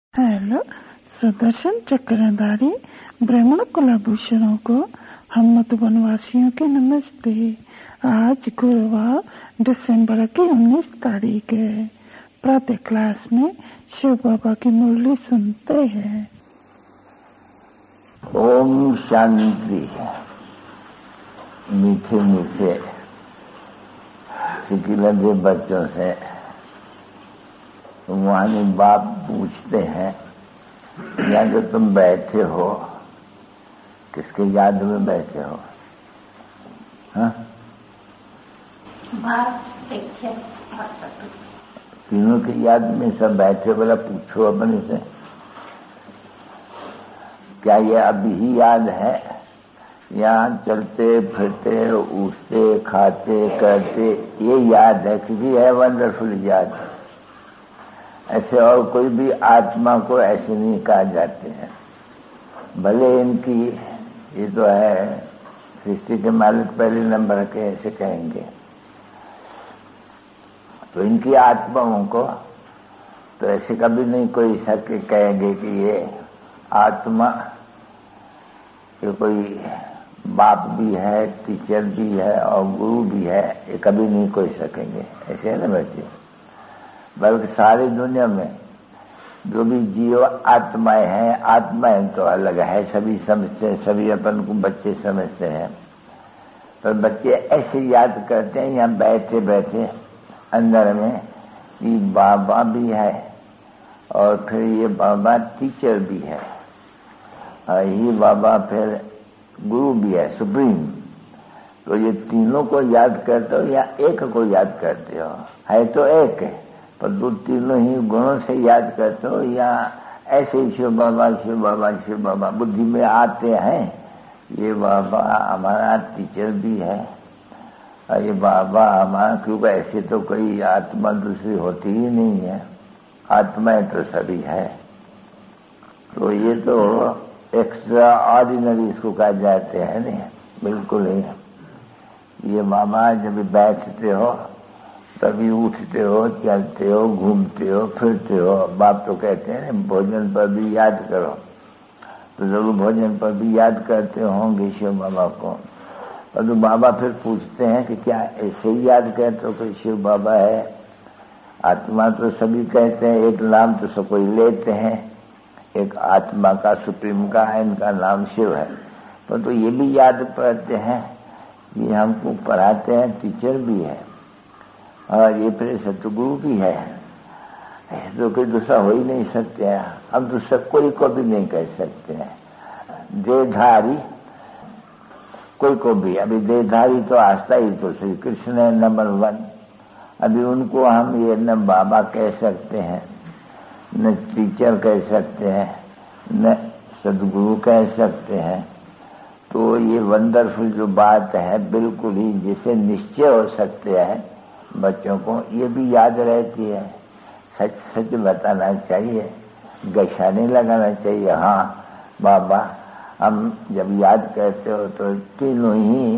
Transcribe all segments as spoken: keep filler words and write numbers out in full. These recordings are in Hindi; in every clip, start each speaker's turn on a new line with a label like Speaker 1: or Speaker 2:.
Speaker 1: हेलो सुदर्शन चक्रधारी ब्राह्मण कुलाभूषणों को हम मधुबनवासियों के नमस्ते। आज गुरुवार दिसंबर की उन्नीस तारीख है। प्रातः क्लास में शिव बाबा की मुरली सुनते हैं।
Speaker 2: ओम शांति। मीठे मीठे सिकिलंदे बच्चों से तुम्हारे बाप पूछते हैं, या जो तुम बैठे हो किसके याद में बैठे हो? हाँ? तीनों की याद में सब बैठे, बोला पूछो अपने से, क्या ये अभी ही याद है या चलते फिरते उठते खाते करते ये याद है? क्योंकि है वंडरफुल याद। ऐसे और कोई भी आत्मा को ऐसे नहीं कहा जाते हैं। भले इनकी ये तो है सृष्टि के मालिक पहले नंबर के ऐसे कहेंगे, तो इनकी आत्माओं को तो ऐसे कभी नहीं कोई सके कहेंगे कि ये आत्मा ये कोई बाप भी है, टीचर भी है और गुरु भी है, ये कभी नहीं कोई सकेंगे। ऐसे है ना बच्चे? बल्कि सारी दुनिया में जो भी जीव आत्माएं हैं, आत्माएं तो अलग है, सभी समझते हैं, सभी अपन को बच्चे समझते हैं, पर बच्चे ऐसे याद करते हैं यहाँ बैठे बैठे अंदर में कि बाबा भी है और फिर ये बाबा टीचर भी है और ये बाबा फिर गुरु भी है, सुप्रीम। तो ये तीनों को याद करते हो या एक को याद करते हो? है तो एक है, पर दो तीनों ही गुणों से याद करते हो या ऐसे ही शिव बाबा शिव बाबा शिव बाबा बुद्धि में आते हैं? ये बाबा हमारा टीचर भी है और ये बाबा हमारा, क्योंकि ऐसे तो कोई आत्मा दूसरी होती ही नहीं है, आत्माएं तो सभी है। तो ये तो एक्स्ट्रा ऑर्डिनरी इसको कहा जाते हैं नहीं, बिल्कुल ही। ये बाबा जब बैठते हो तभी उठते हो, चलते हो, घूमते हो, फिरते हो। बाप तो कहते हैं भोजन पर भी याद करो, तो जरूर भोजन पर भी याद करते होंगे शिव बाबा को। और तो बाबा फिर पूछते हैं कि क्या ऐसे ही याद करते हो कि शिव बाबा है? आत्मा तो सभी कहते हैं, एक नाम तो सब कोई लेते हैं, एक आत्मा का सुप्रीम का है, इनका नाम शिव है। पर तो ये भी याद करते हैं, ये हमको पढ़ाते हैं, टीचर भी है और ये फिर सतगुरु भी है। तो कोई दूसरा हो ही नहीं सकते हैं, हम दूसरा कोई को भी नहीं कह सकते हैं। देहधारी कोई को भी, अभी देहधारी तो आस्था ही तो श्री कृष्ण है नंबर वन। अभी उनको हम ये न बाबा कह सकते हैं, न टीचर कह सकते हैं, न सदगुरु कह सकते हैं। तो ये वंडरफुल जो बात है, बिल्कुल ही जिसे निश्चय हो सकते हैं बच्चों को, ये भी याद रहती है। सच सच बताना चाहिए, गशा नहीं लगाना चाहिए। हाँ बाबा, हम जब याद करते हो तो तीनों ही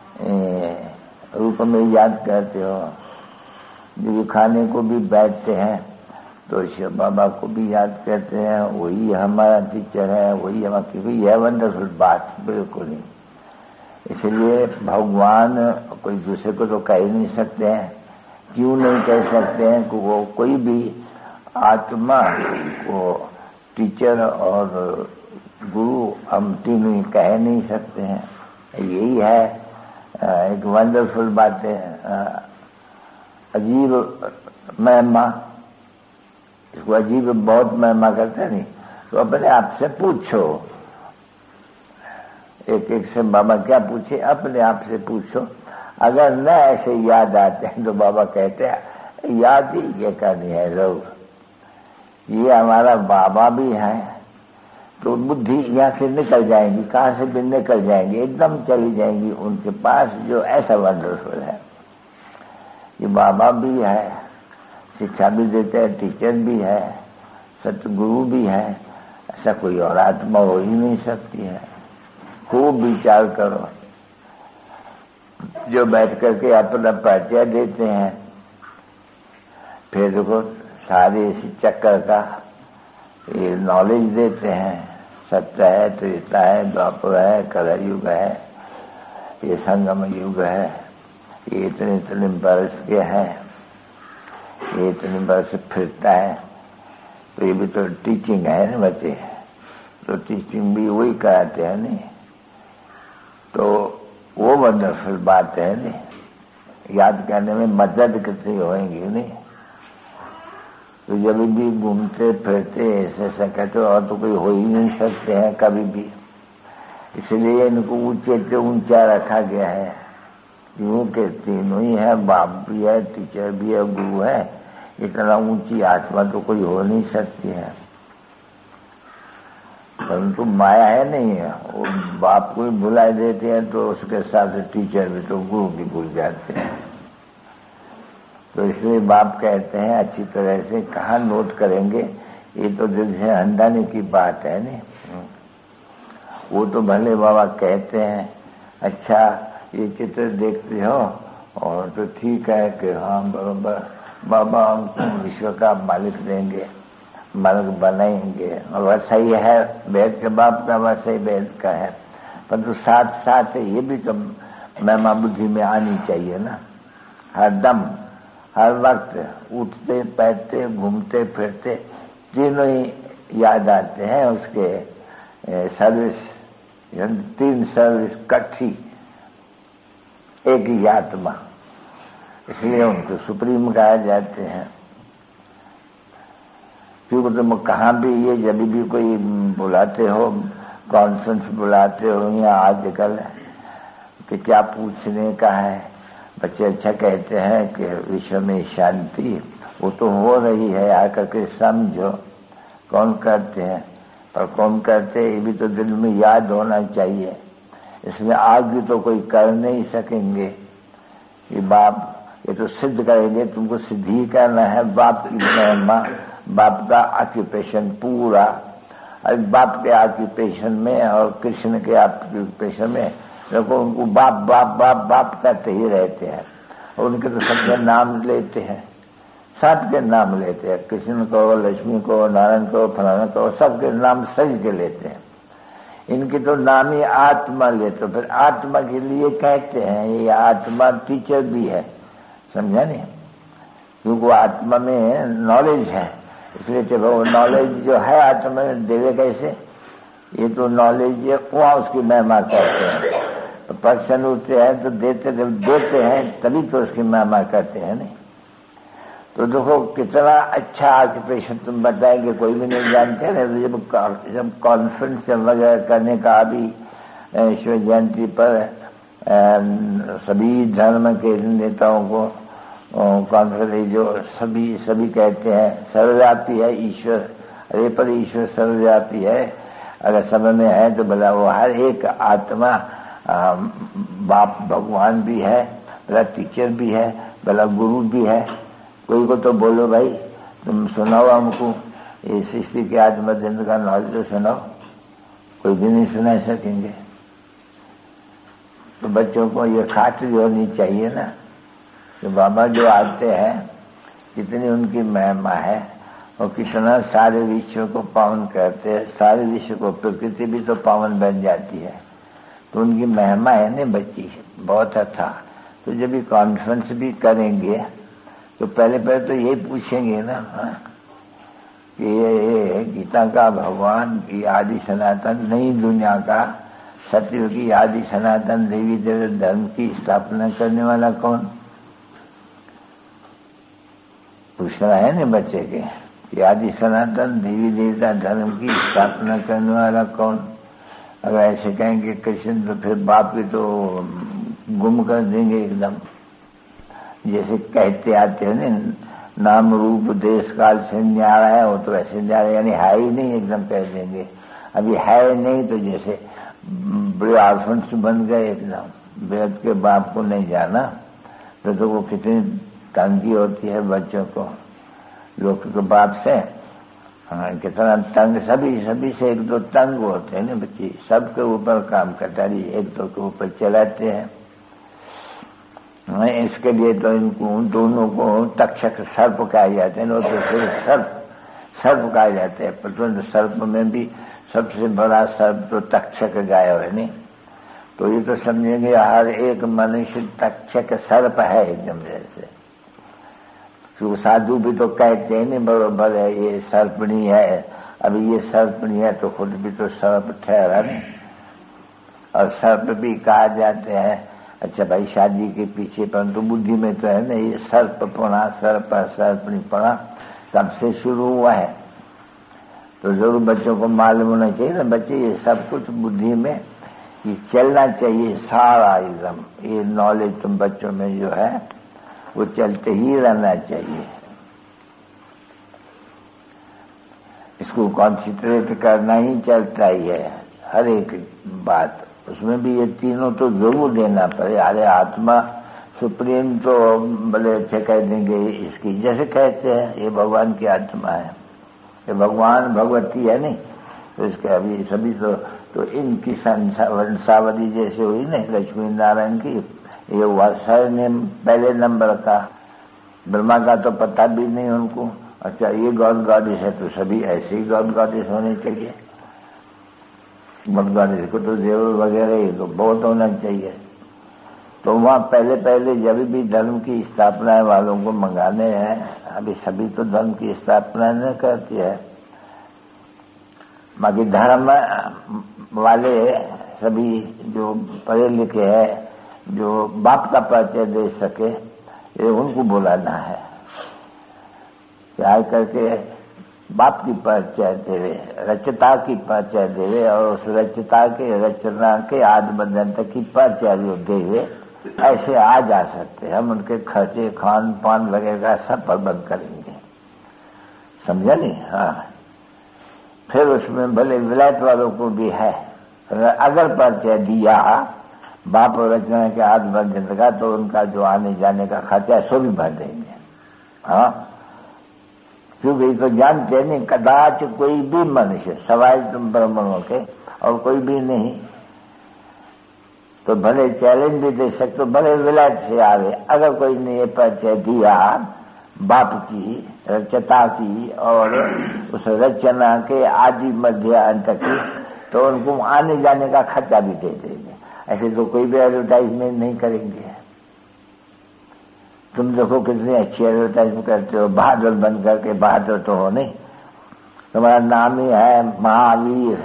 Speaker 2: रूप में याद करते हो। जब खाने को भी बैठते हैं तो शिव बाबा को भी याद करते हैं, वही हमारा टीचर है, वही हमारा, क्योंकि यह वंडरफुल बात बिल्कुल ही। इसलिए भगवान कोई दूसरे को तो कह ही नहीं सकते हैं। क्यों नहीं कह सकते हैं? कि वो कोई भी आत्मा को टीचर और गुरु हम तीनों ही कह नहीं सकते हैं। यही है एक वंडरफुल बात है, अजीब महिमा। इसको अजीब बहुत महिमा करते हैं नहीं। तो अपने आप से पूछो, एक एक से बाबा क्या पूछे, अपने आप से पूछो। अगर न ऐसे याद आते हैं तो बाबा कहते हैं याद ही ये करनी है जरूर। ये हमारा बाबा भी है, तो बुद्धि यहाँ से निकल जाएंगी, कहाँ से भी निकल जाएंगी, एकदम चली जाएंगी उनके पास, जो ऐसा वंडरफुल है। ये बाबा भी है, शिक्षा भी देते हैं, टीचर भी है, सतगुरु भी है। ऐसा कोई और आत्मा हो ही नहीं सकती है। खूब विचार करो। जो बैठ करके अपना परिचय देते हैं, फिर देखो सारे इसी चक्कर का ये नॉलेज देते हैं, सत्य है, त्रेता है, द्वापर है, कलयुग है, ये संगम युग है, ये इतने इतने बरस के हैं, ये इतने बरस फिरता है। तो ये भी तो टीचिंग है ना बच्चे, तो टीचिंग भी वही कराते हैं नहीं, तो वो वंडरफुल बात है नहीं, याद करने में मदद कितनी होएंगी नहीं। तो जब भी घूमते फिरते ऐसे ऐसा कहते और तो कोई हो ही नहीं सकते हैं कभी भी, इसलिए इनको ऊंचे से ऊंचा रखा गया है। यूं के तीनों ही है, बाप भी है, टीचर भी है, गुरु है, इतना ऊंची आत्मा तो कोई हो नहीं सकती है। परंतु माया है नहीं है, वो बाप को ही भुला देते हैं तो उसके साथ टीचर भी तो गुरु भी भूल जाते हैं। तो इसलिए बाप कहते हैं अच्छी तरह से कहाँ नोट करेंगे, ये तो दिल से हंडाने की बात है नहीं। वो तो भले बाबा कहते हैं अच्छा ये चित्र देखते हो और तो ठीक है कि हाँ बराबर बाबा हमको विश्व का मालिक देंगे, मालिक बनाएंगे, और वैसा ही है वेद के बाप का, वैसा ही वेद का है। परंतु साथ साथ ये भी तो महिमा बुद्धि में आनी चाहिए ना, हर दम हर वक्त उठते बैठते घूमते फिरते तीनों ही याद आते हैं उसके सर्विस, तीन सर्विस इकट्ठी एक ही आत्मा, इसलिए उनको सुप्रीम कहा जाते हैं। क्योंकि तुम कहाँ भी ये जब भी कोई बुलाते हो, कॉन्फ्रेंस बुलाते हो या आजकल कि क्या पूछने का है, बच्चे अच्छा कहते हैं कि विश्व में शांति, वो तो हो रही है, आकर के समझो। कौन करते हैं, पर कौन करते ये भी तो दिल में याद होना चाहिए। इसमें आगे तो कोई कर नहीं सकेंगे, ये बाप ये तो सिद्ध करेंगे, तुमको सिद्ध ही करना है। बाप की महिमा, बाप का ऑक्यूपेशन पूरा, और बाप के ऑक्यूपेशन में और कृष्ण के ऑक्यूपेशन में देखो उनको बाप बाप बाप बाप करते ही रहते हैं, और उनके तो सबके नाम लेते हैं, सबके नाम लेते हैं, कृष्ण को, लक्ष्मी को, नारायण को, फलाना को, सबके नाम सज के लेते हैं। इनके तो नाम ही आत्मा लेते, तो फिर आत्मा के लिए कहते हैं ये आत्मा टीचर भी है, समझा नहीं, क्योंकि आत्मा में नॉलेज है, इसलिए चलो वो नॉलेज जो है आत्मा में देवे कैसे, ये तो नॉलेज वहाँ उसकी महिमा करते हैं। तो पर्सन उठते हैं तो देते देते हैं तभी तो उसकी महिमा करते हैं नहीं। तो देखो कितना अच्छा ऑक्यूपेशन तुम बताएंगे, कोई भी नहीं जानते ना। तो जब जब कॉन्फ्रेंस वगैरह करने का अभी शिव जयंती पर सभी धर्म के नेताओं को कॉन्फ्रेंस जो सभी सभी कहते हैं सर्वव्यापी है ईश्वर, अरे पर ईश्वर सर्वव्यापी है, अगर सब में है तो भला वो हर एक आत्मा आ, बाप भगवान भी है, भला टीचर भी है, भला गुरु भी है। कोई को तो बोलो भाई तुम सुनाओ हमको ये सृष्टि के आत्मा दिन का नॉलेज तो सुनाओ, कोई भी नहीं सुना सकेंगे। तो बच्चों को ये खातिर होनी चाहिए ना कि बाबा जो आते हैं कितनी उनकी महिमा है और कितना सारे विश्व को पावन करते हैं, सारे विश्व को, प्रकृति भी तो पावन बन जाती है। तो उनकी महिमा है ना बच्ची बहुत अच्छा। तो जब भी कॉन्फ्रेंस भी करेंगे तो पहले पहले तो यही पूछेंगे ना हा? कि ये गीता का भगवान की आदि सनातन नई दुनिया का सत्य की आदि सनातन देवी देव धर्म की स्थापना करने वाला कौन, पूछना है ना बच्चे के कि आदि सनातन देवी देवता धर्म की स्थापना करने वाला कौन। अगर ऐसे कहेंगे कृष्ण तो फिर बाप भी तो गुम कर देंगे एकदम, जैसे कहते आते हैं ना नाम रूप देश काल से न्यारा है, वो तो ऐसे न्यारा यानी है ही नहीं, एकदम कह देंगे अभी है नहीं। तो जैसे बड़े आर्फन्स बन गए एकदम, वेद के बाप को नहीं जाना तो, तो वो कितनी तंगी होती है बच्चों को, लोग के बाप से हाँ कितना तंग, सभी सभी से एक दो तंग होते हैं ना बच्चे, सबके ऊपर काम कटारी एक दो के ऊपर चलाते हैं। इसके लिए तो इनको दोनों को तक्षक सर्प कहा जाते हैं, तो फिर सर्प सर्प कहा जाते हैं, परंतु सर्प में भी सबसे बड़ा सर्प तो तक्षक गायब है नहीं। तो ये तो समझेंगे हर एक मनुष्य तक्षक सर्प है एकदम जैसे। तो साधु भी तो कहते हैं नहीं बरोबर है ये सर्पणी है, अभी ये सर्पणी है तो खुद भी तो सर्प ठहरा नहीं। और सर्प भी कहा जाते हैं, अच्छा भाई शादी के पीछे, परंतु बुद्धि में तो है ना ये सर्प पड़ा, सर्प सर्पणी पड़ा तब से शुरू हुआ है। तो जरूर बच्चों को मालूम होना चाहिए ना, बच्चे ये सब कुछ बुद्धि में ये चलना चाहिए सारा एकदम, ये नॉलेज तुम बच्चों में जो है वो चलते ही रहना चाहिए। इसको कॉन्सेंट्रेट करना ही चलता ही है हर एक बात, उसमें भी ये तीनों तो जरूर देना पड़े। अरे आत्मा सुप्रीम तो बड़े अच्छे कह देंगे इसकी, जैसे कहते हैं ये भगवान की आत्मा है, ये भगवान भगवती है नहीं, तो इसके अभी सभी तो तो इनकी वंशावली जैसे हुई ना लक्ष्मी नारायण की, ये हुआ सरनेम पहले नंबर का। ब्रह्मा का तो पता भी नहीं उनको, अच्छा ये गॉड गॉडेस है तो सभी ऐसे ही गॉड गॉडेस होने चाहिए। गॉड गॉडेस को तो देव वगैरह ये तो बहुत होना चाहिए। तो वहाँ पहले पहले जब भी धर्म की स्थापना वालों को मंगाने हैं, अभी सभी तो धर्म की स्थापना नहीं करती है, बाकी धर्म वाले सभी जो पढ़े लिखे हैं, जो बाप का परिचय दे सके, ये उनको बुलाना है। क्या करके बाप की परिचय देवे, रचता की परिचय देवे, और उस रचता के रचना के आदि बदंत की परिचय जो देवे, ऐसे आ जा सकते। हम उनके खर्चे खान पान वगैरह सब प्रबंध करेंगे, समझा नहीं। हाँ, फिर उसमें भले विलायत वालों को भी है, अगर परिचय दिया बाप और रचना के आदि बदंत का, तो उनका जो आने जाने का खर्चा सो भी भर देंगे। हाँ, क्योंकि तो जानते नहीं कदाच कोई भी मनुष्य सवाल तुम ब्राह्मणों के और कोई भी नहीं, तो भले चैलेंज भी दे सकते, भले विलायत से आवे, अगर कोई ने ये परिचय दिया बाप की रचता की और उस रचना के आदि मध्य अंत की, तो उनको आने जाने का खर्चा भी दे देंगे। ऐसे तो कोई भी एडवर्टाइजमेंट नहीं करेंगे। तुम देखो कितनी अच्छी एडवर्टाइजमेंट करते हो, बहादुर बन करके, बहादुर तो हो नहीं, तुम्हारा नाम ही है महावीर,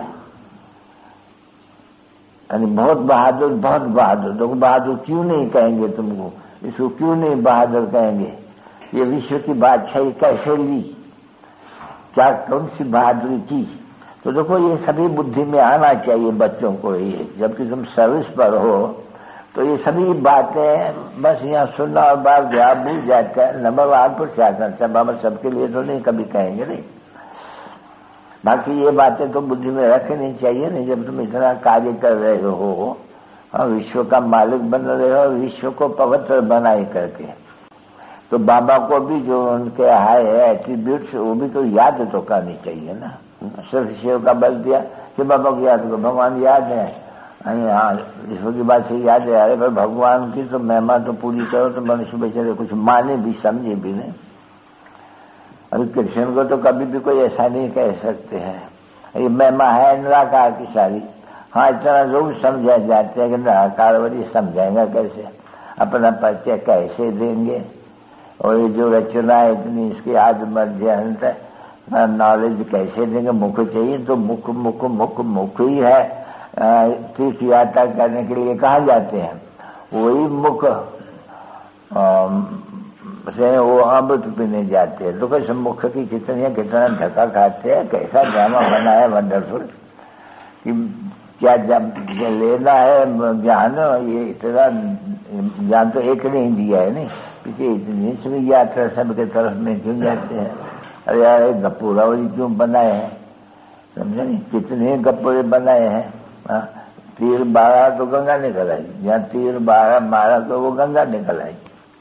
Speaker 2: यानी बहुत बहादुर, बहुत बहादुर। देखो बहादुर क्यों नहीं कहेंगे तुमको, इसको क्यों नहीं बहादुर कहेंगे? ये विश्व की बादशाही कैसे ली, क्या कौन सी बहादुरी की? तो देखो ये सभी बुद्धि में आना चाहिए बच्चों को। ये जबकि तुम सर्विस पर हो तो ये सभी बातें बस यहाँ सुनना और बार जवाब भूल जाता है। नंबर वार पर चाहता बाबा सबके लिए तो नहीं कभी कहेंगे नहीं, बाकी ये बातें तो बुद्धि में रखनी चाहिए नहीं। जब तुम इतना कार्य कर रहे हो, हाँ, विश्व का मालिक बन रहे हो, विश्व को पवित्र बनाए करके, तो बाबा को भी जो उनके हाय है एट्रीब्यूट्स वो भी तो याद तो करनी चाहिए ना। सिर्फ शिव का बल दिया कि बाबा को याद करो, भगवान याद है, हाँ विश्व की बात से याद है। अरे पर भगवान की तो महिमा तो पूरी करो तो मनुष्य बेचारे कुछ माने भी समझे भी नहीं। अरे कृष्ण को तो कभी भी कोई ऐसा नहीं कह सकते हैं, ये महिमा है निराकार की सारी। हाँ इतना लोग समझा जाते हैं कि निराकार वाली समझाएंगा कैसे, अपना परिचय कैसे देंगे, और ये जो रचना है इतनी इसके आदि मध्य अंत नॉलेज कैसे देंगे। मुख चाहिए तो मुख मुख मुख मुख ही है, तीर्थ यात्रा करने के लिए कहाँ जाते हैं, वही मुख से वो अमृत पीने जाते हैं। तो कैसे मुख की कितनी कितना धक्का खाते हैं, कैसा ड्रामा बना है वंडरफुल कि क्या लेना है ज्ञान, ये इतना ज्ञान तो एक ने ही दिया है नहीं, पीछे इतनी सभी यात्रा सबके तरफ में क्यों जाते हैं। अरे यार गप्पूरावली क्यों बनाए हैं, समझे नहीं, कितने गप्पूरे बनाए हैं। हाँ, तीर बारह तो गंगा निकल आई, जहाँ तीर बारह मारा तो वो गंगा निकल आई।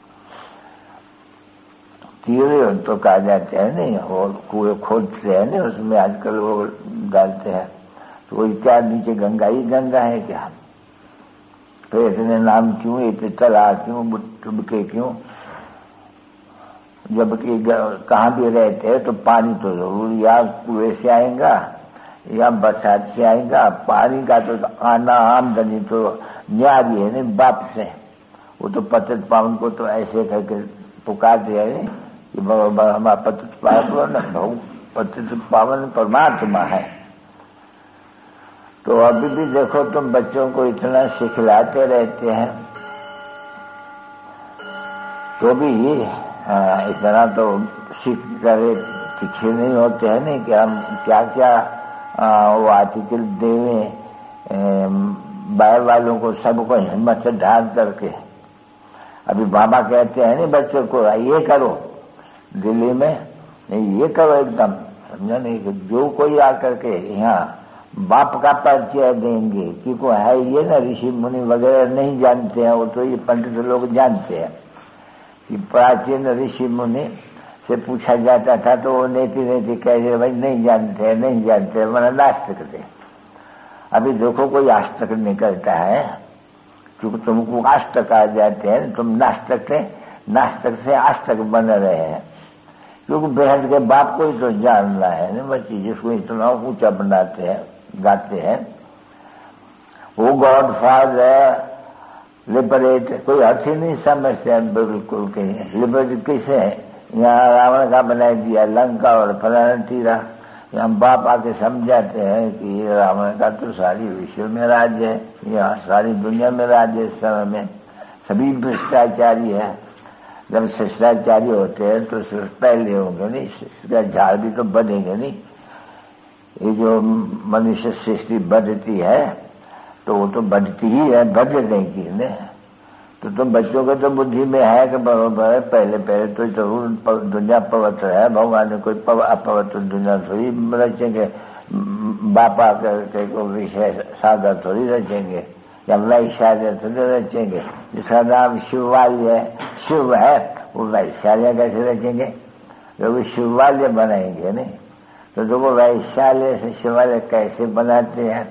Speaker 2: तीर तो कहा जाते हैं नहीं, और कुएं खोदते हैं नहीं, उसमें आजकल वो डालते हैं, तो वो क्या नीचे गंगा ही गंगा है क्या? तो इतने नाम क्यों, इतने तला क्यों, टुबके क्यों? जबकि कहाँ भी रहते हैं तो पानी तो जरूर या कुएं से आएगा या बरसात से आएगा। पानी का तो आना आमदनी तो न्यारी है नहीं बाप से। वो तो पतित पावन को तो ऐसे करके पुकारते हैं कि हमारा पतित पावन न पतित पावन परमात्मा है। तो अभी भी देखो तुम बच्चों को इतना सिखलाते रहते हैं तो भी आ, इतना तो सीख करे पीछे नहीं होते हैं नहीं कि हम क्या क्या आ, वो आर्टिकल देवें बाहर वालों को, सबको हिम्मत से ढाल करके। अभी बाबा कहते हैं नहीं बच्चों को ये करो, दिल्ली में नहीं ये करो एकदम, समझा नहीं कि जो कोई आकर के यहाँ बाप का परिचय देंगे कि को है ये ना ऋषि मुनि वगैरह नहीं जानते हैं, वो तो ये पंडित लोग जानते हैं कि प्राचीन ऋषि मुनि से पूछा जाता था तो वो नेति नेति कह रहे भाई नहीं जानते नहीं जानते मैंने नास्तिक थे। अभी देखो कोई आस्तिक निकलता है क्योंकि तुमको आस्तिक आ जाते हैं, तुम नास्तिक थे, नास्तिक से आस्तिक बन रहे हैं क्योंकि बेहद के बाप को ही तो जानना है ना बच्ची, जिसको इतना ऊंचा बनाते हैं गाते हैं। वो गॉड फादर लिबरेट कोई अर्थ ही नहीं समझते हैं बिल्कुल कहीं। लिबरेट किसे है? यहाँ रावण का बना दिया लंका और फलाना तीरा। यहाँ बाप आके समझाते हैं कि ये रावण का तो सारी विश्व में राज्य है, यहाँ सारी दुनिया में राज्य है। इस समय में सभी भ्रष्टाचारी है। जब शिष्टाचारी होते हैं तो सिर्फ पहले होंगे नहीं, इसका झाड़ भी तो बढ़ेंगे नहीं। ये जो मनुष्य सृष्टि बढ़ती है तो वो तो बढ़ती ही है, बढ़ देगी ने। तो तुम बच्चों के तो बुद्धि में है कि बराबर है, पहले पहले तो जरूर दुनिया पवित्र है, भगवान ने कोई अपवित्र दुनिया थोड़ी रचेंगे, बापा के को विषय सागर थोड़ी रचेंगे या वैशाल्य थोड़ी रचेंगे। जिसका नाम शिवाल्य शिव है वो वैशाल्य कैसे रचेंगे? क्योंकि शिवाल्य बनाएंगे नहीं। तो देखो वैशाल्य से शिवालय कैसे बनाते हैं?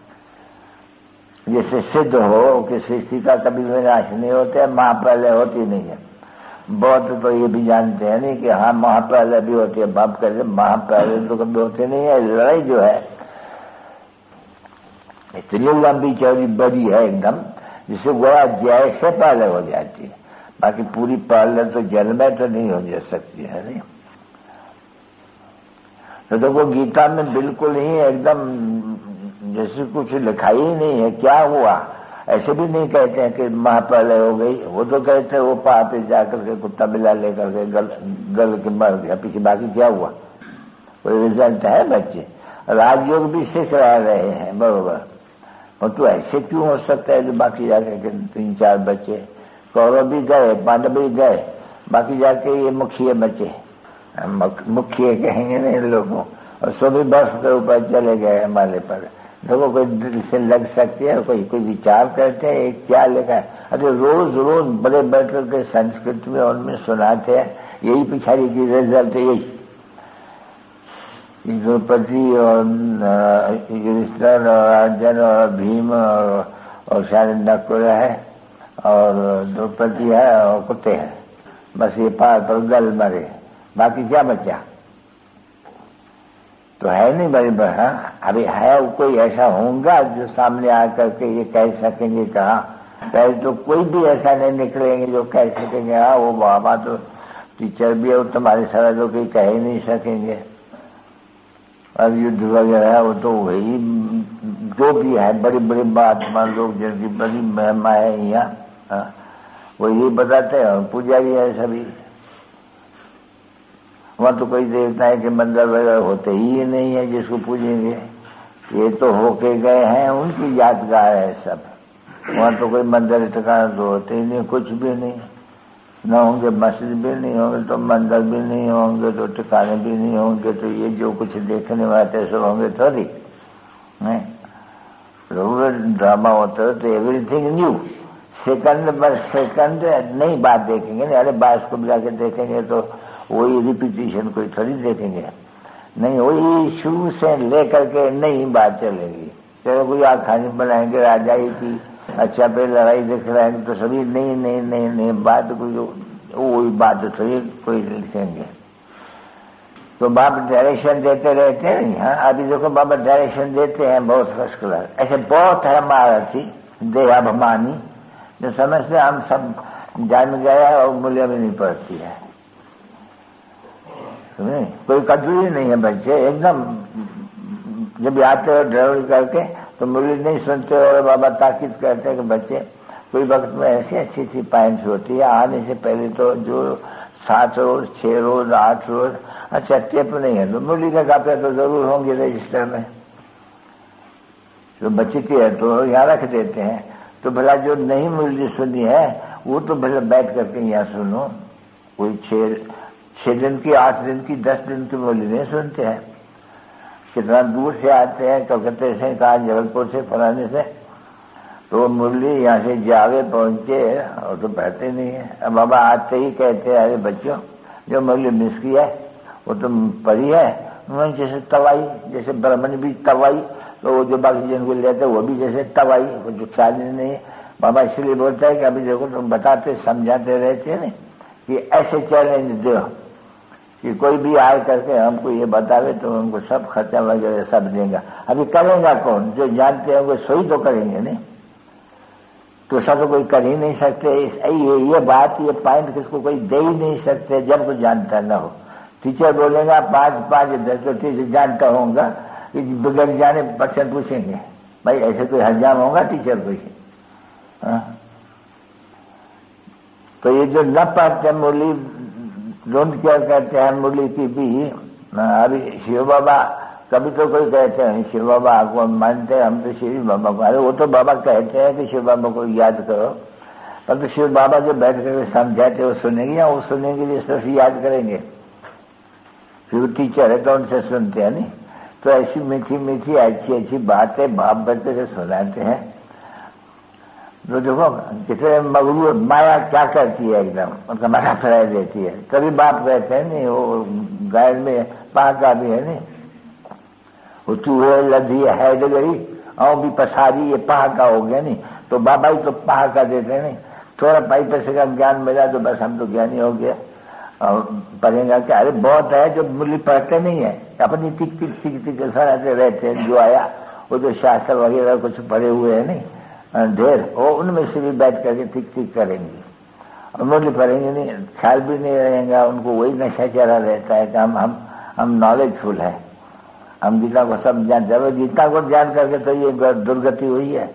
Speaker 2: जिससे सिद्ध हो कि सृष्टि का कभी विनाश नहीं होता है, महाप्रलय होती नहीं है। बौद्ध तो ये भी जानते हैं नहीं कि हाँ महाप्रलय भी होती है। बाप कहते महाप्रलय तो कभी होते नहीं है। लड़ाई जो है इतनी लंबी चौड़ी बड़ी है एकदम, जिससे गोया जैसे प्रलय हो जाती है। बाकी पूरी प्रलय तो जल में तो नहीं हो जा सकती है नहीं। तो देखो गीता में बिल्कुल ही एकदम जैसे कुछ लिखा ही नहीं है क्या हुआ। ऐसे भी नहीं कहते हैं कि महाप्रलय हो गई, वो तो कहते हैं वो पहाड़ पे जाकर के कुत्ता बिल्ला लेकर के गल गल के मर गया, पीछे बाकी क्या हुआ? कोई रिजल्ट है? बच्चे राजयोग भी सीख रहे हैं बरोबर, और तो ऐसे क्यों हो सकता है जो बाकी जाके के तीन चार बच्चे, कौरव भी गए पांडव भी गए, बाकी जाके ये मुखिया बचे, मुखिया कहेंगे ना इन लोगों, और सो भी बर्फ के ऊपर चले गए हिमालय पर। देखो कोई दिल से लग सकती है, कोई कोई विचार करते हैं क्या लिखा है। अरे रोज रोज बड़े बैठकर के संस्कृत में उनमें सुनाते हैं, यही पिछाड़ी की रिजल्ट है। यही द्रौपदी और युधिष्ठिर और अर्जुन और भीम और, और शायद नकुल है और द्रौपदी है और कुत्ते हैं, बस ये पार पर गल मरे, बाकी क्या बचा? तो है नहीं बड़ी बड़ा। अभी है कोई ऐसा होगा जो सामने आकर के ये कह सकेंगे कहा? पहले तो कोई भी ऐसा नहीं निकलेंगे जो कह सकेंगे हाँ वो बाबा तो टीचर भी है, वो तुम्हारे सारा जो कोई कह ही नहीं सकेंगे। अब युद्ध वगैरह है वो तो वही जो भी है बड़ी बड़ी बात मान लोग जिनकी बड़ी महिमा है यहाँ वो यही बताते हैं, और पुजारी है सभी। वहाँ तो कोई देवता के मंदिर वगैरह होते ही नहीं है जिसको पूजेंगे। ये तो होके गए हैं, उनकी यादगार है सब। वहाँ तो कोई मंदिर ठिकाना तो होते ही नहीं, कुछ भी नहीं, न होंगे मस्जिद भी नहीं होंगे तो मंदिर भी नहीं होंगे तो ठिकाने भी नहीं होंगे। तो ये जो कुछ देखने वाले सब होंगे थोड़ी नहीं। ड्रामा होता है तो एवरीथिंग न्यू, सेकंड पर सेकंड नई बात देखेंगे नहीं। अरे बास को बुला के देखेंगे तो वही रिपीटिशन कोई थोड़ी देखेंगे नहीं, वही शुरू से लेकर के नई बात चलेगी। चलो कोई आग खानी बनाएंगे राजा ही की, अच्छा पे लड़ाई देख रहे हैं तो सभी नई नई नई नई बात कोई वही बात तो कोई लिखेंगे। तो बाप डायरेक्शन देते रहते हैं। हाँ, अभी देखो बाबा डायरेक्शन देते हैं बहुत फर्स्ट क्लास। ऐसे बहुत है महारथी देहाभिमानी जो समझते हम सब जान गया और मूल्य भी नहीं पड़ती है। नहीं, कोई कजूरी नहीं है बच्चे एकदम। जब आते हो ड्राइवरी करके तो मूल्य नहीं सुनते और बाबा ताकीद करते हैं कि बच्चे कोई वक्त में ऐसी अच्छी अच्छी पॉइंट्स होती है। आने से पहले तो जो सात रोज छह रोज आठ रोज अच्छा टेप नहीं है तो मुरली का कापे तो जरूर होंगे रजिस्टर में। जो बचती है तो यहाँ रख देते हैं। तो भला जो नहीं मुरली सुनी है वो तो भला बैठ करके यहाँ सुनो। कोई छह छह दिन की आठ दिन की दस दिन की मुरली नहीं सुनते हैं। कितना दूर से आते हैं कलकत्ते से कहा जबलपुर से फलाने से तो मुरली यहाँ से जावे पहुंचे और तो बैठते नहीं है। अब बाबा आते ही कहते हैं अरे बच्चों जो मुरली मिस किया है वो तो पढ़ी है। जैसे तवाई जैसे ब्राह्मण भी तवाई तो वो जो बाकी जिनको लेते वो भी जैसे तवाई वो जो ख्याल नहीं है। बाबा इसलिए बोलता है कि अभी देखो तुम बताते समझाते रहते हैं ना कि ऐसे चैलेंज दो कि कोई भी आए करके हमको ये बतावे तो उनको सब खर्चा वगैरह सब देगा। अभी करेगा कौन? जो जानते हैं वो सोई तो करेंगे नहीं तो सब तो कोई कर ही नहीं सकते। ये ये बात ये पॉइंट किसको कोई दे ही नहीं सकते जब कोई जानता न हो। टीचर बोलेगा पांच पांच दस तो टीचर जानता होगा कि बिगड़ जाने परसेंट पूछेंगे भाई ऐसे कोई हजाम होगा टीचर कोई। तो ये जो न पढ़ते मुरली डोंट केयर करते हैं मुरली की भी। अभी शिव बाबा कभी तो कोई कहते हैं शिव बाबा को मानते हैं हम तो शिव बाबा को। अरे वो तो बाबा कहते हैं कि शिव बाबा को याद करो पर तो शिव बाबा जो बैठ कर समझाते वो सुनेंगे या वो सुनेंगे लिए सिर्फ याद करेंगे। फिर टीचर है तो उनसे सुनते हैं नहीं। तो ऐसी मीठी मीठी अच्छी अच्छी बातें बाप बच्चे से सुनाते हैं। तो देखो कितने मगरू माया क्या करती है एकदम उनका माथा फैला देती है। तभी बाप कहते हैं नहीं वो गाय में पाका भी है नहीं वो चूहे लधी है डगरी और भी पसारी ये पहाका हो गया नहीं तो बाबा ही तो पहाका देते हैं नहीं। थोड़ा पाई पैसे का ज्ञान मिला तो बस हम तो ज्ञानी हो गया। और पढ़ेगा क्या? अरे बहुत है जो मुरली पढ़ते नहीं है अपनी टिक टिक टिक टिक सराते रहते हैं। जो आया वो जो शास्त्र वगैरह कुछ पढ़े हुए है नहीं ढेर वो उनमें से भी बैठ करके टिक टिक करेंगे और मुरली पढ़ेंगे नहीं। ख्याल भी नहीं रहेगा उनको। वही नशा चला रहता है कि हम हम हम नॉलेजफुल है हम गीता को सब जान। जब गीता को जान करके तो ये दुर्गति हुई है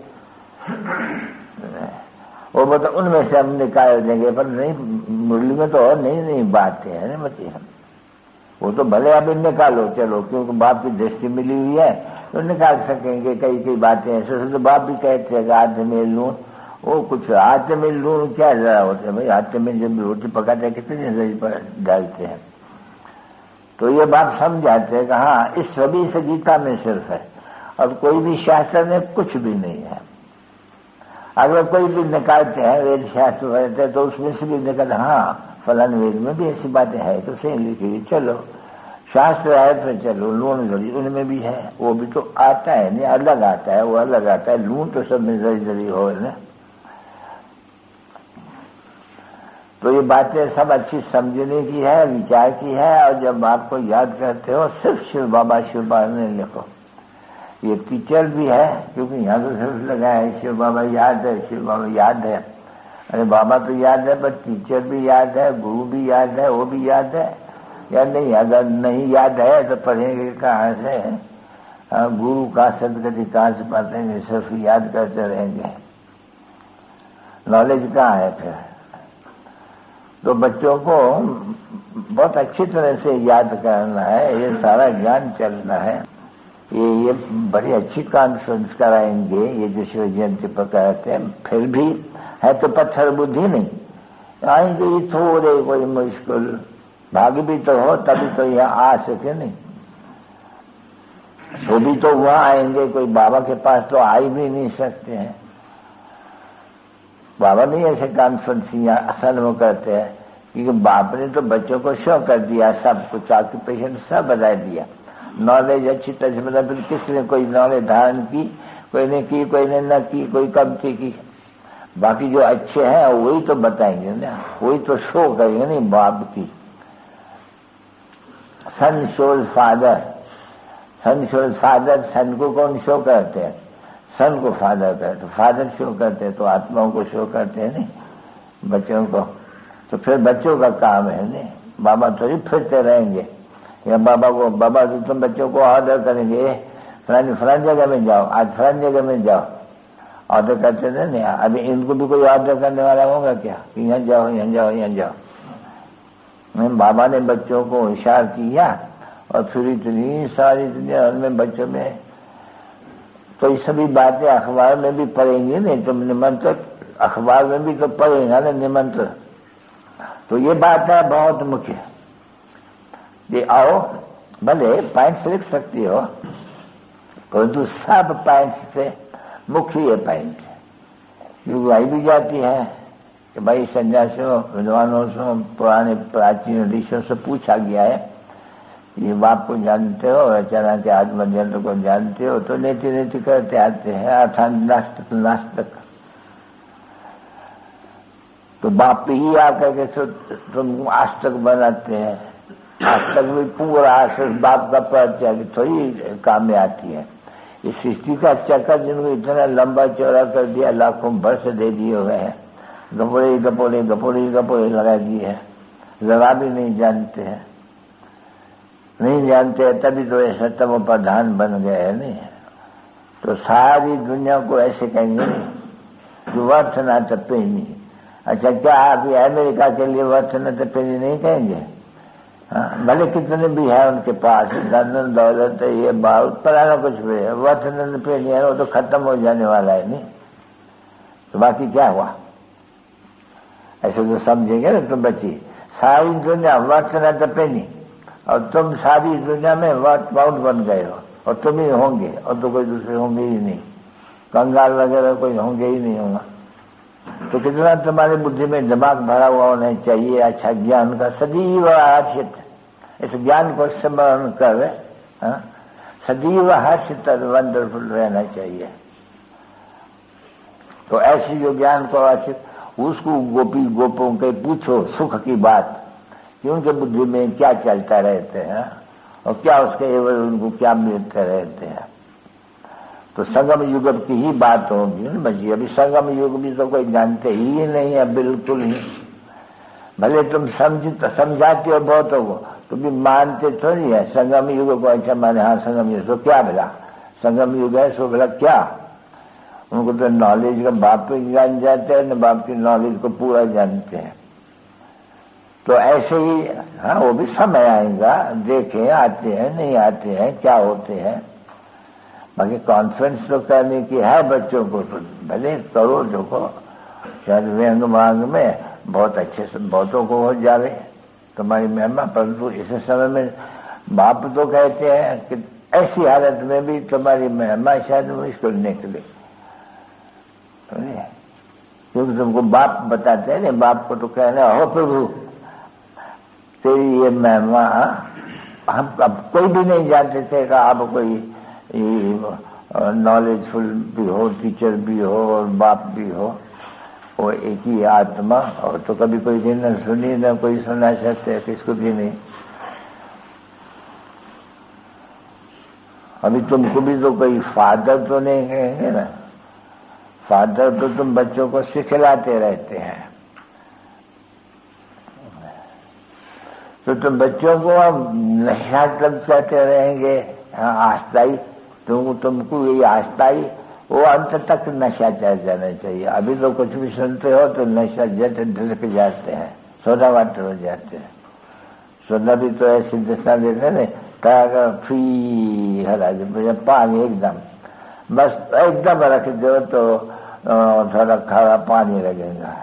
Speaker 2: वो मतलब उनमें से हम निकाल देंगे पर नहीं मुरली में तो और नहीं नहीं बातें है ना बच्चे। हम वो तो भले आप निकालो चलो क्योंकि बाप की दृष्टि मिली हुई है तो निकाल सकेंगे कई कई बातें ऐसे तो बाप भी कहते हैं कि हाथ में लून वो कुछ हाथ में लून क्या जरा होते हैं भाई। हाथ में जब रोटी पकाते हैं कितने जरिए पर डालते हैं तो ये बात समझाते हैं कि हाँ इस सभी से गीता में सिर्फ है और कोई भी शास्त्र में कुछ भी नहीं है। अगर कोई भी निकालते हैं वेद शास्त्र रहते तो उसमें से भी निकलते हाँ फलान वेद में भी ऐसी बातें है तो सही लिखी हुई चलो शास्त्र है तो चलो लून जरी उनमें भी है वो भी तो आता है नहीं अलग आता है वो अलग आता है। लून तो सब में जरी जरी हो ना। तो ये बातें सब अच्छी समझने की है विचार की है। और जब आपको याद करते हो सिर्फ शिव बाबा शिव बाबा ने लिखो। ये टीचर भी है क्योंकि यहाँ तो सिर्फ लगा है शिव बाबा याद है शिव बाबा याद है। अरे बाबा तो याद है पर टीचर भी याद है गुरु भी याद है वो भी याद है या नहीं। अगर नहीं याद है तो पढ़ेंगे कहाँ से? गुरु का सदगति कहाँ से पातेंगे? सिर्फ याद करते रहेंगे नॉलेज कहाँ है फिर? तो बच्चों को बहुत अच्छी तरह से याद करना है। ये सारा ज्ञान चलना है। ये ये बड़ी अच्छी कॉन्फ्रेंस कराएंगे ये जो शिव जयंती पर कराते हैं। फिर भी है तो पत्थर बुद्धि नहीं आएंगे ये थोड़े कोई मुश्किल भाग भी तो हो तभी तो यहाँ आ सके नहीं। तो भी तो वहां आएंगे कोई बाबा के पास तो आ ही भी नहीं सकते हैं। बाबा नहीं ऐसे कॉन्फ्रेंस यहाँ असल में करते हैं क्योंकि बाप ने तो बच्चों को शो कर दिया सब कुछ ऑक्यूपेशन सब बता दिया। नॉलेज अच्छी तरह से मतलब किसने कोई नॉलेज धारण की कोई ने की कोई ने न की कोई कम थी की बाकी जो अच्छे हैं वही तो बताएंगे ना, वही तो शो करेंगे नहीं बाप की। Son shows father, son shows father, son को कौन शो करते हैं? सन को फादर करते, फादर शो करते हैं तो आत्माओं को शो करते हैं नहीं, बच्चों को। तो फिर बच्चों का काम है नहीं, बाबा थोड़ी फिरते रहेंगे या बाबा को, बाबा तो तुम बच्चों को ऑर्डर करेंगे फलानी फलानी जगह में जाओ, आज फलानी जगह में जाओ, ऑर्डर करते थे नहीं। अभी इनको भी कोई ऑर्डर करने वाला होगा क्या कि यहाँ जाओ यहाँ जाओ यहाँ जाओ? बाबा ने बच्चों को होशियार किया और फिर इतनी सारी दुनिया में बच्चों में तो ये सभी बातें अखबार में भी पढ़ेंगी नहीं, तुम निमंत्रण अखबार में भी तो पढ़ेगा ना निमंत्रण। तो ये बात है बहुत मुख्य। ये आओ भले पॉइंट लिख सकती हो परंतु सब पॉइंट से मुख्य ये पॉइंट है। युवाई भी जाती है कि भाई सन्यासियों विद्वानों से पुराने प्राचीन ऋषियों से पूछा गया है, ये बाप को जानते हो, रचना के आत्मयंत्र को जानते हो? तो नेति नेति करते आते हैं अर्थात नास्तिक नास्तिक। तो बाप ही आकर के तुम आस्तिक बनाते हैं। आस्तिक भी पूरा आश्रम बाप का परिचय थोड़ी काम में आती है। इस सृष्टि का चक्कर जिनको इतना लंबा चौड़ा कर दिया, लाखों वर्ष दे दिए हुए हैं, गपोड़े गपोड़े गपोड़े गपोड़े लगा दिए हैं, जरा भी नहीं जानते हैं, नहीं जानते हैं तभी तो ऐसा तम प्रधान बन गए है नहीं। तो सारी दुनिया को ऐसे कहेंगे नहीं जो वर्थ ना तपेनी। अच्छा क्या आप अमेरिका के लिए वर्थ न तपेनी नहीं कहेंगे? हाँ, भले कितने भी है उनके पास धन दौलत ये बात पराना कुछ भी है, वर्थ न तपेनी है, वो तो खत्म हो जाने वाला है नहीं। तो बाकी क्या हुआ? ऐसे तो समझेंगे ना तुम बच्ची, सारी दुनिया वर्थ न तपेनी और तुम सारी दुनिया में वर्थ बाउंड बन गए हो और तुम ही होंगे और तो कोई दूसरे होंगे ही नहीं, कंगाल वगैरह कोई होंगे ही नहीं होगा। तो कितना तुम्हारी बुद्धि में दिमाग भरा हुआ होना चाहिए, अच्छा ज्ञान का सदैव हर्षित, इस ज्ञान को स्मरण कर सदैव हर्षित वंडरफुल रहना चाहिए। तो ऐसी जो ज्ञान को हर्षित, उसको गोपी गोपों के पूछो सुख की बात कि उनके बुद्धि में क्या चलता रहते हैं और क्या उसके एवज उनको क्या मिलते रहते हैं। तो संगम युग की ही बात होगी ना बच्ची। अभी संगम युग भी तो कोई जानते ही नहीं है बिल्कुल ही। भले तुम समझ समझाते हो बहुतों को तो भी मानते तो नहीं है संगम युग को। अच्छा माने हाँ संगम युग तो क्या भला संगम युग है सो भला क्या? उनको तो नॉलेज का बाप को जान जाते हैं न बाप की नॉलेज को पूरा जानते हैं। तो ऐसे ही हाँ वो भी समय आएगा, देखें आते हैं नहीं आते हैं क्या होते हैं। बाकी कॉन्फ्रेंस तो करने की है बच्चों को, तो भले करो जो को शायद व्यंग मांग में बहुत अच्छे से बहुतों को हो जावे तुम्हारी महिमा। परंतु इस समय में बाप तो कहते हैं कि ऐसी हालत में भी तुम्हारी महिमा शायद मुश्किल निकले, क्योंकि तुमको बाप बताते हैं ना, बाप को तो कहना हो प्रभु तेरी ये महिमा। हम अब कोई भी नहीं जानते थे कि आप कोई नॉलेजफुल भी हो, टीचर भी हो और बाप भी हो, वो एक ही आत्मा। और तो कभी कोई दिन न सुनी न कोई सुना सकते किसको भी नहीं। अभी तुमको भी तो कोई फादर तो नहीं कहेंगे ना, फादर तो तुम बच्चों को सिखलाते रहते हैं। तो तुम बच्चों को अब नशा तक कहते रहेंगे आस्थाई, तुम तुमको ये आस्थाई वो अंत तक नशा चढ़ जाना चाहिए। अभी तो कुछ भी सुनते हो तो नशा जट ढलक जाते हैं, सोडा वाटर हो जाते हैं। सोडा भी तो ऐसी दशा देते ना का फ्री हरा पानी एकदम बस एकदम रख दो तो थोड़ा खारा पानी लगेगा,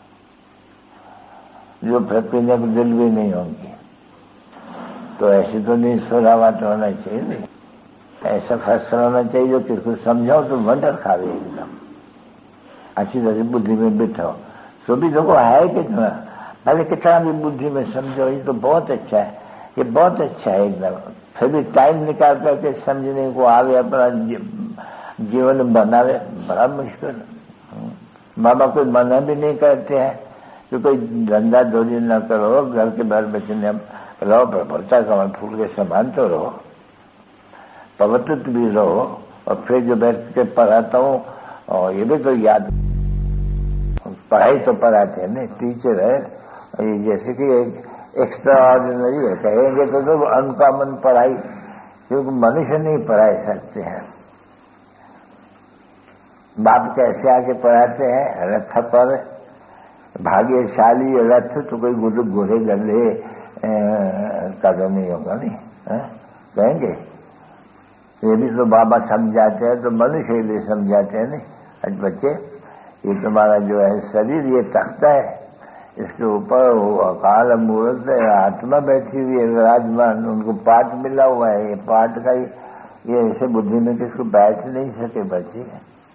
Speaker 2: जो फिर पीने को दिल भी नहीं होंगी। तो ऐसे तो नहीं सोडा वाटर होना चाहिए, नहीं ऐसा फैसला होना चाहिए जो किसको समझाओ तो वंडर खावे एकदम अच्छी तरह बुद्धि में बिठाओ। सो भी देखो है कितना, पहले कितना भी बुद्धि में समझो ये तो बहुत अच्छा है, ये बहुत अच्छा है एकदम। फिर भी टाइम निकाल करके समझने को आगे अपना जीवन बनावे बड़ा मुश्किल। बाबा कोई मना भी नहीं करते हैं कि कोई धंधा धोरी न करो, घर के बाहर बच्चे रहो, प्रफुल्लता कमल फूल के समान तो रहो, पवित्र भी रहो। और फिर जो बैठ के पढ़ाता हूँ, और ये भी तो याद, पढ़ाई तो पढ़ाते हैं नहीं, टीचर है, ये जैसे कि एक एक्स्ट्रा ऑर्डिनरी है, कहेंगे तो, तो अनकॉमन पढ़ाई, क्योंकि मनुष्य नहीं पढ़ा सकते हैं। बाप कैसे आके पढ़ाते हैं, रथ पर भाग्यशाली रथ तो कोई गुरु घोड़े गले का तो नहीं होगा, नहीं है? कहेंगे ये भी तो बाबा समझाते हैं, तो मनुष्य भी समझाते हैं नहीं। आज बच्चे, ये तुम्हारा जो है शरीर, ये तख्ता है, इसके ऊपर वो अकाल मूर्त आत्मा बैठी हुई है विराजमान, उनको पाठ मिला हुआ है, ये पाठ का ही, ये ऐसे बुद्धि में किसको बैठ नहीं सके बच्चे,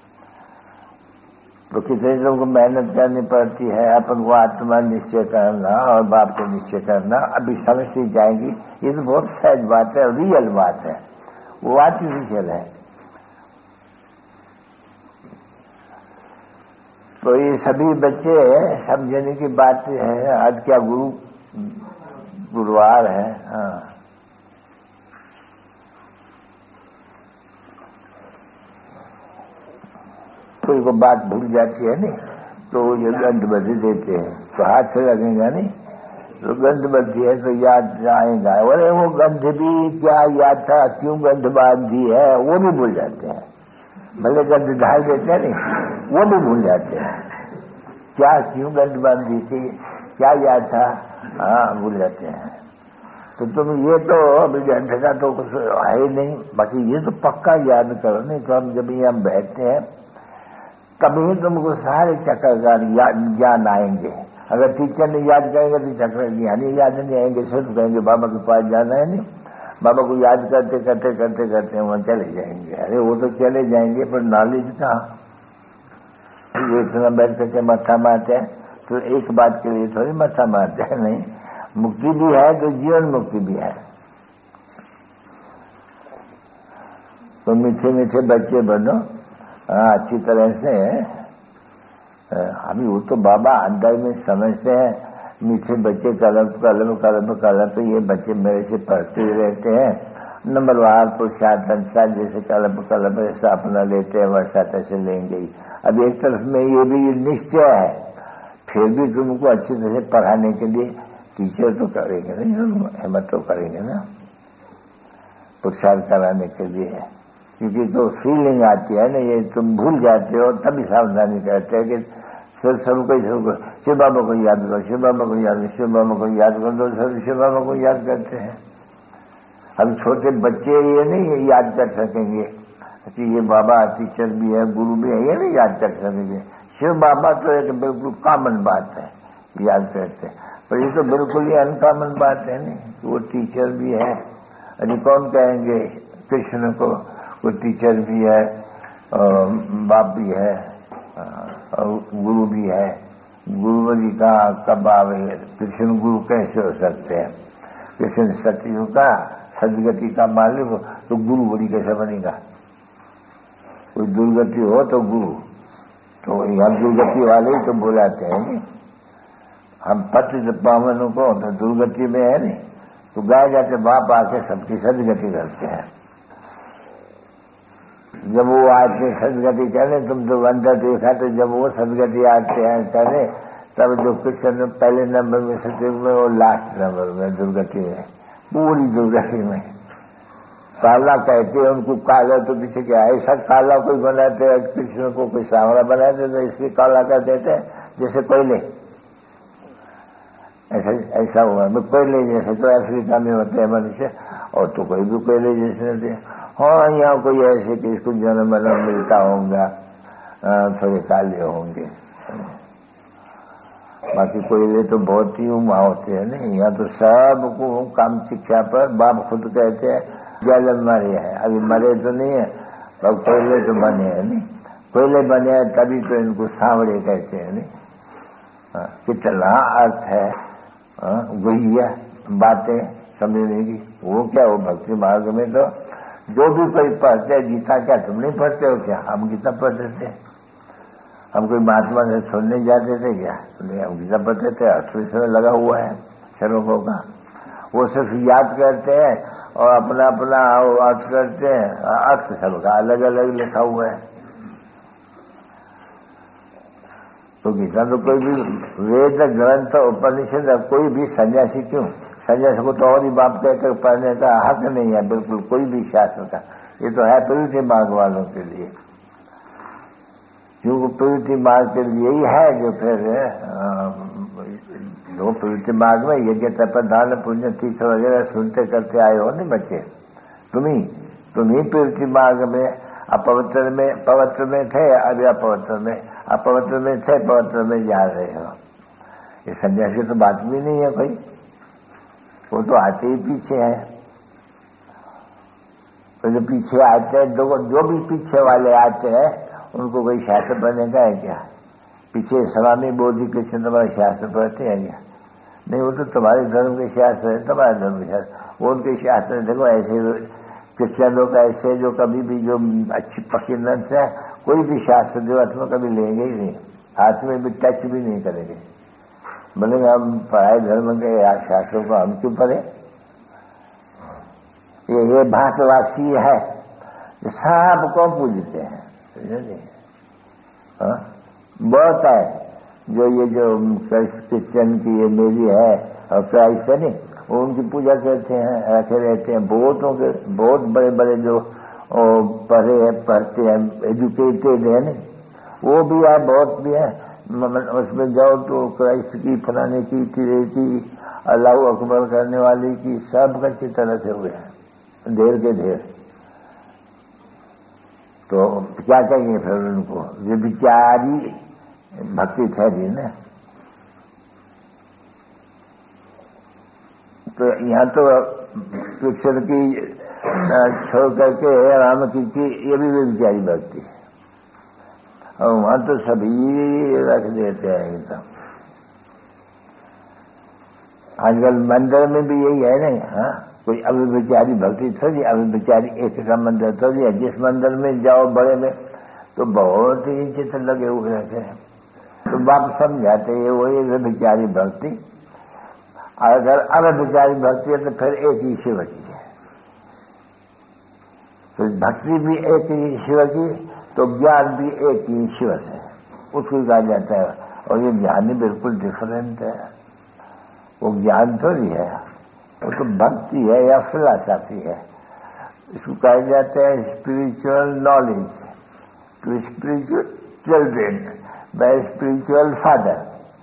Speaker 2: तो कितने तुमको मेहनत करनी पड़ती है। अपन को आत्मा निश्चय करना और बाप को निश्चय करना अभी समझ ही जाएंगी। ये तो बहुत सहज बात है, रियल बात है, वो आर्टिफिशियल है। तो ये सभी बच्चे समझने की बात है। आज क्या गुरु गुरुवार है, हाँ, कोई को बात भूल जाती है नहीं, तो ये गंध बधी देते हैं, तो हाथ से लगेगा नहीं, तो गंध बधी है तो याद आएगा। अरे वो गंध भी क्या याद था, क्यों गंध बांधी है, वो भी भूल जाते हैं। भले गंध ढाल देते हैं नहीं, वो भी भूल जाते हैं, क्या क्यों गंध बांधी थी, क्या याद था, हाँ भूल जाते हैं। तो तुम ये तो अभी गंध का तो कुछ है ही नहीं, बाकी ये तो पक्का याद करो, नहीं तो हम जब यहाँ बैठते हैं कभी तुमको सारे चक्कर ज्ञान आएंगे। अगर टीचर ने याद करेंगे तो चक्कर ज्ञान ही याद नहीं आएंगे, सिर्फ कहेंगे बाबा के पास जाना है, नहीं बाबा को याद करते करते करते करते वहां चले जाएंगे। अरे वो तो चले जाएंगे, पर नॉलेज कहाँ। एक समय बैठ करके मत्था मारते हैं तो एक बात के लिए थोड़ी मत्था मारते हैं, नहीं, मुक्ति भी है तो जीवन मुक्ति भी है। तो मीठे मीठे बच्चे बनो, हाँ, अच्छी तरह से। अभी वो तो बाबा अध्याय में समझते हैं, मीठे बच्चे कलप कलप कलप कलप, ये बच्चे मेरे से पढ़ते ही रहते हैं। नंबरवार पुरुषार्थ अनुसार जैसे कलप कलप ऐसा अपना लेते हैं, वैसा तैसे लेंगे ही। अब एक तरफ में ये भी निश्चय है, फिर भी तुमको अच्छी तरह से पढ़ाने के लिए टीचर तो करेंगे नहीं, हिम्मत तो करेंगे ना पुरुषार्थ कराने के लिए, क्योंकि तो फीलिंग आती है ना, ये तुम भूल जाते हो तभी सावधानी करते हैं कि सर सबको सबको शिव बाबा को याद करो, शिव बाबा को याद करो, शिव बाबा को याद करो, तो सब शिव बाबा को याद करते हैं। हम छोटे बच्चे ये नहीं याद कर सकेंगे कि ये बाबा टीचर भी है, गुरु भी है, ये नहीं याद कर सकेंगे। शिव बाबा तो एक बिल्कुल कॉमन बात है, याद करते हैं, पर ये तो बिल्कुल ही अनकॉमन बात है नहीं, वो टीचर भी है। अरे कौन कहेंगे कृष्ण को कोई टीचर भी है, और बाप भी है, और गुरु भी है। गुरु जी का कब आवे, कृष्ण गुरु कैसे हो सकते हैं? कृष्ण सतयुग का सदगति का मालिक, तो गुरु बड़ी कैसे बनेगा? कोई दुर्गति हो तो गुरु, तो यहाँ दुर्गति वाले ही तो बुलाते हैं नहीं, हम पतित पावनों को तो दुर्गति में है नहीं, तो गाय जाते बाप आके सबकी सदगति करते हैं। जब वो आके सदगति करे, तुम तो अंदर देखा, तो जब वो सदगति आते हैं करे, तब जो कृष्ण पहले नंबर में सतयुग में, वो लास्ट नंबर में दुर्गति में, पूरी दुर्गति में। काला कहते हैं उनको, काला तो पीछे क्या, ऐसा काला कोई बनाते हैं कृष्ण को, कोई सांवरा बनाते तो इसलिए काला कर देते हैं, जैसे कोयले, ऐसा ऐसा हुआ। कोयले जैसे तो अफ्रीका में होते हैं मनुष्य, और तो कोई भी कोयले जैसे होते हैं। हाँ, यहाँ कोई ऐसे कि इसको जन्म वन्म मिलता होगा, थोड़े काले होंगे, बाकी कोयले तो बहुत ही उमा होते हैं नहीं। यहाँ तो सबको काम शिक्षा पर बाप खुद कहते हैं जल मरे है, अभी मरे तो नहीं है, पर कोयले तो बने हैं नहीं, कोयले बने हैं तभी तो इनको सांवरे कहते हैं नहीं। हाँ, कितना अर्थ है गुहिया बातें समझने की। वो क्या, वो भक्ति मार्ग में तो जो भी कोई पढ़ते हैं, गीता क्या तुम नहीं पढ़ते हो क्या? हम गीता पढ़ते थे, हम कोई महात्मा से सुनने जाते थे क्या? नहीं, हम गीता पढ़ते थे, अर्थ विषय लगा हुआ है श्लोकों का, वो सिर्फ याद करते हैं और अपना अपना अर्थ करते हैं, अर्थ सबका अलग अलग लिखा हुआ है। तो गीता तो कोई भी वेद ग्रंथ उपनिषद, कोई भी सन्यासी क्यों, सन्यासी को तो और ही बाप कहकर पढ़ने का हक नहीं है बिल्कुल कोई भी शास्त्र का। ये तो है प्रवृत्ति मार्ग वालों के लिए, क्योंकि प्रवृत्ति मार्ग के लिए ही है जो फिर जो प्रवृत्ति मार्ग में यज्ञ तप दान पुण्य तीर्थ वगैरह सुनते करते आए हो नहीं बच्चे, तुम्ही तुम्ही प्रवृत्ति मार्ग में अपवित्र में पवित्र में थे, अभी अपवित्र में अपवित्र में थे, पवित्र में जा रहे हो। ये सन्यासी की तो बात भी नहीं है कोई, वो तो आते ही पीछे है। तो जो पीछे आते हैं, जो, जो भी पीछे वाले आते हैं उनको कोई शास्त्र पढ़ने का है क्या? पीछे स्वामी बोधि कृष्ण तुम्हारे शास्त्र पढ़ते हैं क्या? नहीं, वो तो तुम्हारे धर्म के शास्त्र है, तुम्हारे धर्म के शास्त्र, वो उनके शास्त्र। देखो ऐसे क्रिश्चियन लोग ऐसे जो कभी भी जो अच्छी पक्की नर्स है, कोई भी शास्त्र जो हाथ में कभी लेंगे ही नहीं, हाथ में भी टच भी नहीं करेंगे। बोलेंगे हम पढ़ाई धर्म के शास्त्रों को हम क्यों पढ़े? ये ये भाषवासी है जो सबको पूजते हैं, हाँ? बहुत है जो ये जो क्रिश्चियन की ये मेरी है और क्राइस्ट है नहीं, वो उनकी पूजा करते हैं, रखे रहते हैं। बहुतों के बहुत बड़े बड़े जो पढ़े हैं, पढ़ते हैं, एजुकेटेड है नहीं, वो भी है, बहुत भी है। उसमें जाओ तो क्राइस्ट की, फलाने की, तिरे की, अल्लाह अकबर करने वाले की, सब अच्छी तरह से हुए हैं, ढेर के ढेर। तो क्या कहेंगे फिर उनको? व्यभिचारी भक्ति ठहरी ना। तो यहाँ तो कृष्ण की छोड़ करके राम की, की ये भी व्यभिचारी भक्ति है, और वहां तो सभी रख देते हैं एकदम। आजकल मंदिर में भी यही है नहीं, हाँ, कोई अव्यभिचारी भक्ति थोड़ी, अव्यभिचारी एक का मंदिर थोड़ी है। जिस मंदिर में जाओ बड़े में तो बहुत ही चित्र लगे हुए रहते हैं, तो बाप समझाते हैं वही व्यभिचारी भक्ति। अगर अव्यभिचारी भक्ति है तो फिर एक ही शिव की है, तो भक्ति भी एक ही शिव की, तो ज्ञान भी एक ही शिव से, उसको कहा जाता है। और ये ज्ञान ही बिल्कुल डिफरेंट है, वो ज्ञान थोड़ी है, वो तो भक्ति है या फिलॉसफी है। इसको कहा जाता है spiritual knowledge to spiritual children by spiritual father.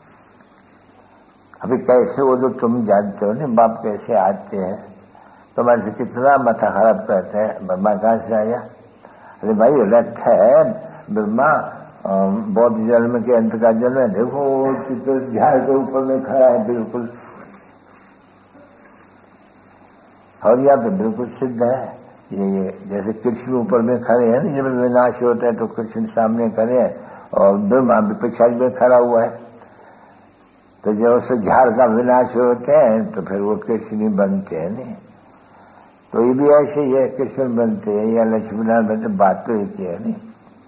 Speaker 2: अभी कैसे वो जो तुम जानते हो ना, बाप कैसे आते हैं, तुम्हारे से कितना माथा खराब करते हैं, ब्रह्मा कहाँ से आया? अरे भाई रथ है ब्रह्मा, बौद्ध जन्म के अंत का जन्म है, देखो चित्र झाड़ के ऊपर में खड़ा है बिल्कुल, और यहाँ पे बिल्कुल सिद्ध है। ये ये जैसे कृष्ण ऊपर में खड़े हैं, जब विनाश होता है तो कृष्ण सामने खड़े हैं और ब्रह्मा भी पिछाड़ी में खड़ा हुआ है। तो जब उससे झाड़ का विनाश होते हैं तो फिर वो कृष्ण ही बनते हैं नहीं। तो ये भी ऐसे ही है, कृष्ण बनते हैं या लक्ष्मीनारायण बनते, बात तो एक ही है नहीं।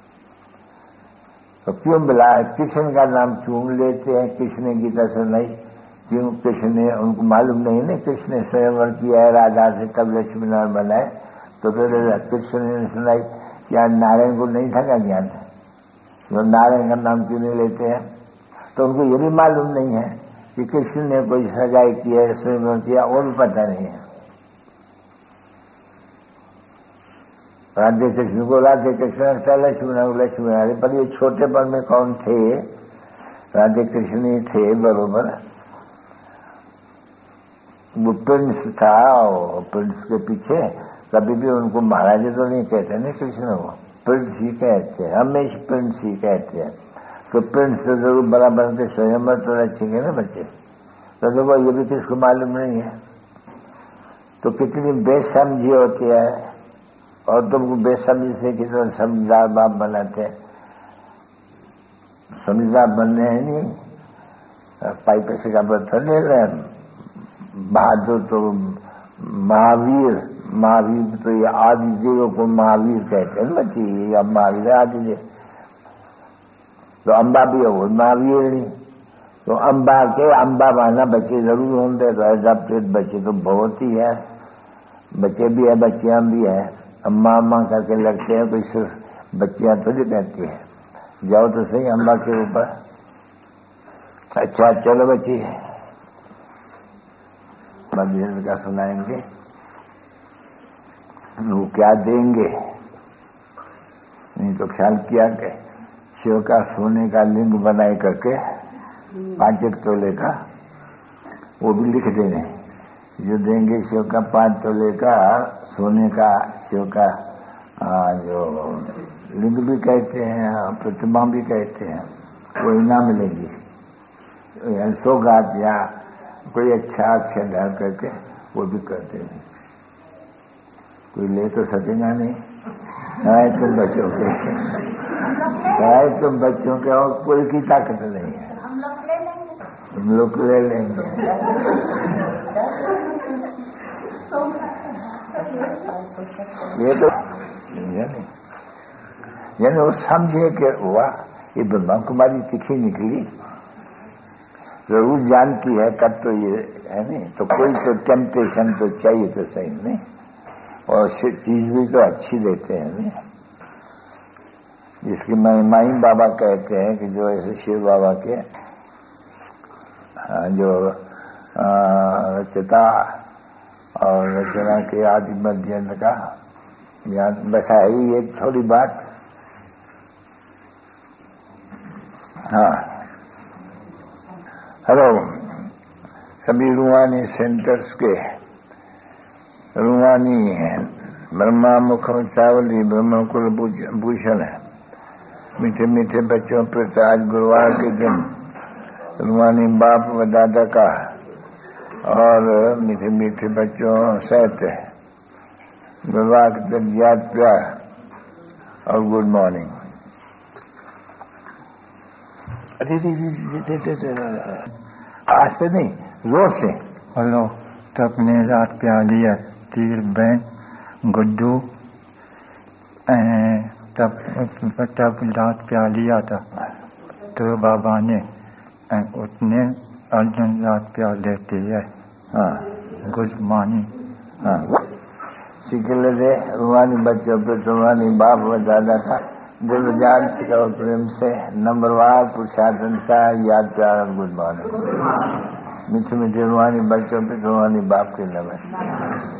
Speaker 2: तो क्यों बुला कृष्ण का नाम क्यों लेते हैं? कृष्ण गीता सुनाई क्यों? कृष्ण ने, उनको मालूम नहीं ना कृष्ण ने स्वयंवर किया है राधा से, तब लक्ष्मीनारायण बनाए। तो फिर कृष्ण ने सुनाई, क्या नारायण को नहीं था क्या ज्ञान? तो नारायण का नाम क्यों नहीं लेते हैं? तो उनको ये भी मालूम नहीं है कि कृष्ण ने कोई सगाई की है, स्वयंवर किया, वो भी पता नहीं है। राधे कृष्ण को राधे कृष्ण रखता, लक्ष्मीनारायण को लक्ष्मीनारायण, पर ये छोटेपन में कौन थे? राधे कृष्ण ही थे बरोबर। वो प्रिंस था, और प्रिंस के पीछे कभी भी उनको महाराज तो नहीं कहते ना कृष्ण को, प्रिंस ही कहते हैं, हमेशा प्रिंस ही कहते हैं। तो प्रिंस तो जरूर बराबर के स्वयंवर तो रखेंगे ना बच्चे। तो देखो ये भी किसको मालूम नहीं है, तो कितनी बेसमझी होती है। और तुमको बेसमझी से कितना समझदार बाप बनाते हैं। समझदार बनने हैं नहीं, पाई पैसे का पत्थर ले रहे हैं। बहादुर तो महावीर, महावीर तो ये आदि देवों को महावीर कहते हैं बच्चे, या महावीर आदि देव। तो अंबा भी है वो माविए नहीं। तो अंबा के अंबा माना बच्चे जरूर होंगे, तो ऐसा प्रेत बच्चे तो बहुत ही है, बच्चे भी है बच्चियां भी है। अम्मा अम्मा करके लगते हैं, कोई सिर्फ बच्चियां थोड़ी कहती है। जाओ तो सही अम्बा के ऊपर। अच्छा चलो बच्ची मंदिर का सुनाएंगे, वो क्या देंगे। नहीं तो ख्याल किया कि शिव का सोने का लिंग बनाए करके पांच एक तोले का वो भी लिख देने, जो देंगे शिव का पांच तोले का सोने का शिव का आ, जो लिंग भी कहते हैं, प्रतिमा भी कहते हैं, वो इनाम मिलेगी। सौगात या कोई अच्छा अक्षर डाल करके वो भी करते हैं। कोई ले तो सकेगा नहीं। आए तुम बच्चों के, आए तुम बच्चों के, और कोई की ताकत नहीं है। हम लोग ले लेंगे। ये तो यानी वो समझे कि हुआ ये ब्रह्मा कुमारी तीखी निकली, जरूर जानती है कब तो ये है नहीं, तो कोई तो टेम्पटेशन तो चाहिए तो सही नहीं, और चीज भी तो अच्छी देते हैं नहीं। जिसकी महिमाई बाबा कहते हैं कि जो ऐसे शिव बाबा के जो रचता और रचना के आदि मध्य का यहाँ बसा ही एक थोड़ी बात। हाँ, हेलो सभी रूहानी सेंटर्स के रूहानी ब्रह्मा मुख चावली ब्रह्म कुल भूषण है। मीठे मीठे बच्चों पर आज गुरुवार के दिन रूहानी बाप व दादा का और मीठे मीठे बच्चों सहित गुरुवार के दिन याद प्यार और गुड मॉर्निंग। आज से नहीं, जोर से
Speaker 3: हेलो। तब ने रात प्यार लिया तीर बहन गुड्डू, तब तब रात प्यार लिया था तो बाबा ने उतने अर्जुन रात प्यार लेते है।
Speaker 2: हाँ
Speaker 3: गुड मॉर्निंग।
Speaker 2: हाँ सिकले दे रूहानी बच्चों पे रूहानी बाप व दादा का दिल जान से और प्रेम से नंबरवार पुरुषार्थन का याद प्यार और गुड मॉर्निंग। मीठे मीठे रूहानी बच्चों पे रूहानी बाप के नमस्ते।